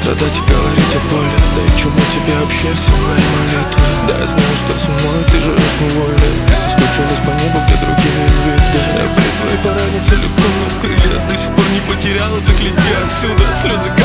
страдать и говорить о боли. Да и к чему тебе вообще все мои молитвы? Да я знаю, что со мной ты живешь невольно. Ты соскучилась по небу, где другие виды. Твои поранятся легко, но крылья до сих пор не потеряла. Так лети отсюда, слезы